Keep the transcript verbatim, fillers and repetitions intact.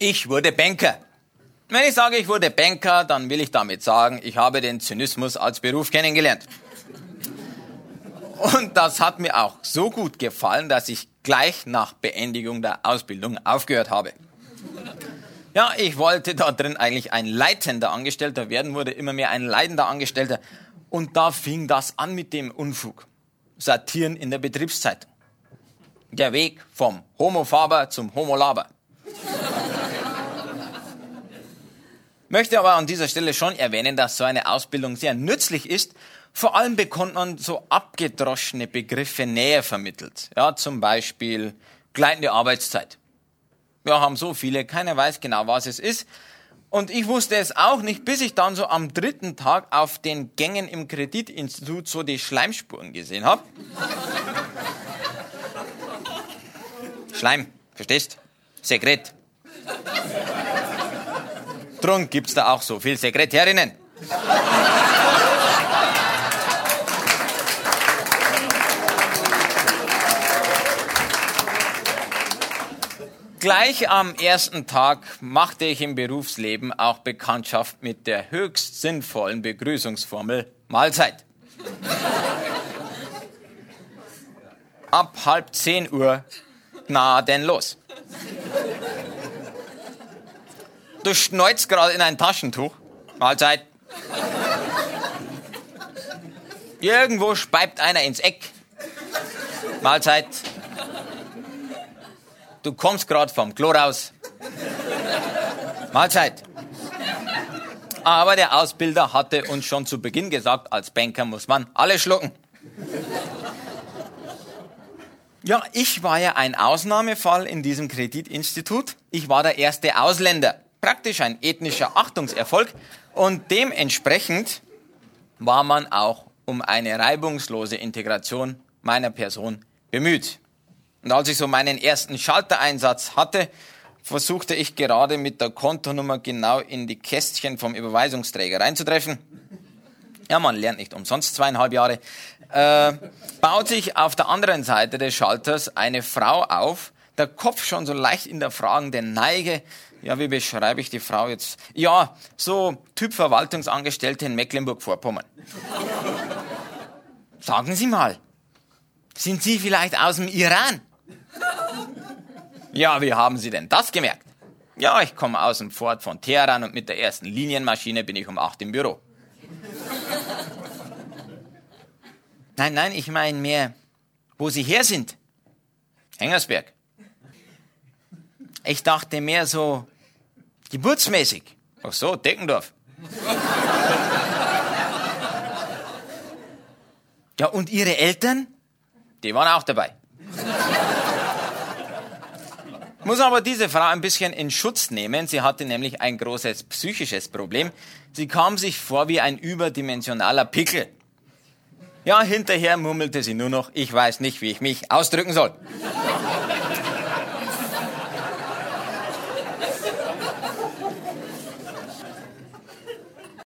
Ich wurde Banker. Wenn ich sage, ich wurde Banker, dann will ich damit sagen, ich habe den Zynismus als Beruf kennengelernt. Und das hat mir auch so gut gefallen, dass ich gleich nach Beendigung der Ausbildung aufgehört habe. Ja, ich wollte da drin eigentlich ein leitender Angestellter werden, wurde immer mehr ein leidender Angestellter. Und da fing das an mit dem Unfug. Satiren in der Betriebszeitung. Der Weg vom Homo faber zum Homo laber. Möchte aber an dieser Stelle schon erwähnen, dass so eine Ausbildung sehr nützlich ist. Vor allem bekommt man so abgedroschene Begriffe näher vermittelt. Ja, zum Beispiel gleitende Arbeitszeit. Wir haben so viele, keiner weiß genau, was es ist. Und ich wusste es auch nicht, bis ich dann so am dritten Tag auf den Gängen im Kreditinstitut so die Schleimspuren gesehen habe. Schleim, verstehst? Sekret. Drum gibt's da auch so viel Sekretärinnen. Gleich am ersten Tag machte ich im Berufsleben auch Bekanntschaft mit der höchst sinnvollen Begrüßungsformel Mahlzeit. Ab halb zehn Uhr, na denn los. Du schneuzt gerade in ein Taschentuch. Mahlzeit. Irgendwo speibt einer ins Eck. Mahlzeit. Du kommst gerade vom Klo raus. Mahlzeit. Aber der Ausbilder hatte uns schon zu Beginn gesagt, als Banker muss man alles schlucken. Ja, ich war ja ein Ausnahmefall in diesem Kreditinstitut. Ich war der erste Ausländer. Praktisch ein ethnischer Achtungserfolg. Und dementsprechend war man auch um eine reibungslose Integration meiner Person bemüht. Und als ich so meinen ersten Schaltereinsatz hatte, versuchte ich gerade mit der Kontonummer genau in die Kästchen vom Überweisungsträger reinzutreffen. Ja, man lernt nicht umsonst zweieinhalb Jahre. Äh, baut sich auf der anderen Seite des Schalters eine Frau auf, der Kopf schon so leicht in der fragenden Neige. Ja, wie beschreibe ich die Frau jetzt? Ja, so Typ Verwaltungsangestellte in Mecklenburg-Vorpommern. Sagen Sie mal, sind Sie vielleicht aus dem Iran? Ja, wie haben Sie denn das gemerkt? Ja, ich komme aus dem Fort von Teheran und mit der ersten Linienmaschine bin ich um acht im Büro. Nein, nein, ich meine mehr, wo Sie her sind. Hengersberg. Ich dachte mehr so geburtsmäßig. Ach so, Deckendorf. Ja, und Ihre Eltern? Die waren auch dabei. Muss aber diese Frau ein bisschen in Schutz nehmen. Sie hatte nämlich ein großes psychisches Problem. Sie kam sich vor wie ein überdimensionaler Pickel. Ja, hinterher murmelte sie nur noch, ich weiß nicht, wie ich mich ausdrücken soll.